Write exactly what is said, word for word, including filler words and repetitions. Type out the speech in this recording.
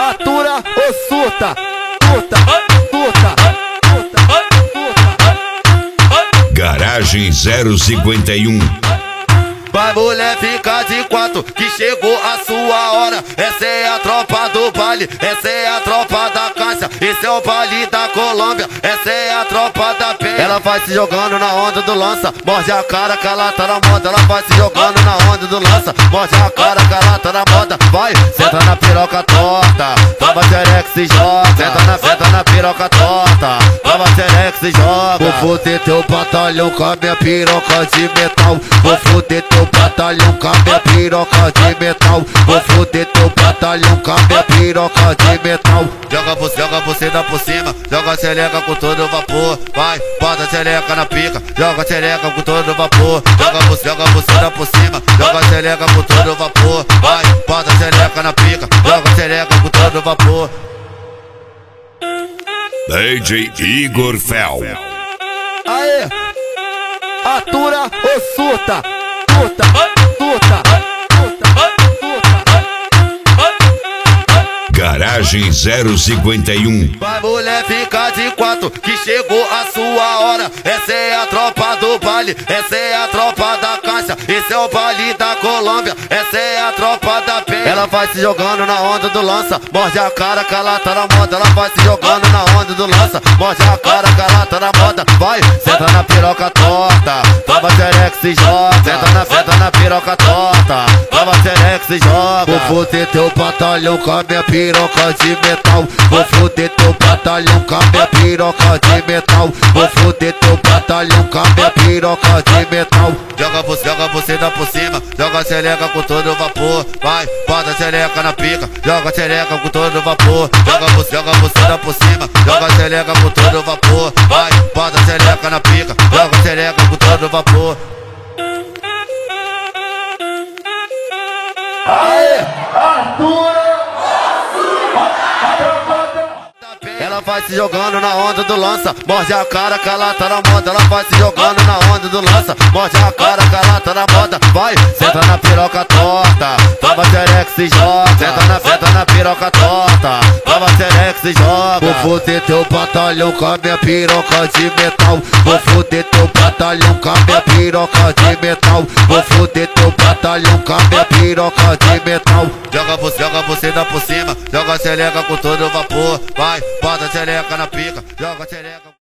atura ou surta, surta, surta, surta, surta. Garagem zero cinquenta e um. Vai mulher, fica de quatro, que chegou a sua hora. Essa é a tropa do baile, essa é a tropa da caixa. Esse é o baile da Colômbia, essa é a tropa da penha. Ela vai se jogando na onda do lança, morde a cara que ela tá na moda. Ela vai se jogando na onda do lança, morde a cara que ela tá na moda. Vai, senta na piroca torta, toma xereca e se joga. Senta na, senta na piroca torta, toma xereca e se joga. Vou foder teu batalhão com a minha piroca de metal. Vou foder teu batalhão com a minha piroca de metal. Vou foder teu batalhão com a minha piroca de metal. Joga você, joga você dá por cima, joga a xereca com todo vapor. Vai, bota a xereca na pica, joga a xereca com todo vapor. Joga você, joga você dá por cima, joga a xereca com todo vapor. Vai, bota a xereca na pica, joga a xereca com todo vapor. D J Igor Fel. Aê, atura ou surta, surta, surta, surta, surta. Garagem zero cinquenta e um. Vai mulher, fica de quatro, que chegou a sua hora. Essa é a tropa do baile, essa é a tropa da caixa. Esse é o baile da Colômbia, essa é a tropa da penha. Ela vai se jogando na onda do lança, morde a cara que ela tá na moda. Ela vai se jogando na onda do lança, morde a cara que ela tá na moda. Vai, senta na piroca torta, toma xereca e se joga. Senta na, senta na piroca torta, toma xereca e se joga. Vou foder teu batalhão com a minha piroca de metal. Vou foder teu batalhão com a minha piroca de metal. Vou foder teu batalhão com a minha piroca de metal. Joga você, joga você dá por cima, joga a xereca com todo vapor. Vai, bota a xereca na pica, joga a xereca com todo vapor. Joga você, joga você dá por cima, joga a xereca com todo vapor. Vai, bota a xereca na pica, joga a xereca com todo vapor. Aê, atura! Ela vai se jogando na onda do lança, morde a cara que ela tá na moda. Ela vai se jogando na onda do lança, morde a cara que ela tá na moda. Vai, senta na piroca torta, toma xereca e se joga. Senta na, senta na piroca torta, toma xereca e se joga. Vou foder teu batalhão com a minha piroca de metal. Vou foder teu batalhão com a minha piroca de metal. Vou foder teu batalhão com a minha piroca de metal. Joga você, joga você dá por cima, joga a xereca com todo vapor. Vai, bota a xereca na pica, joga a xereca.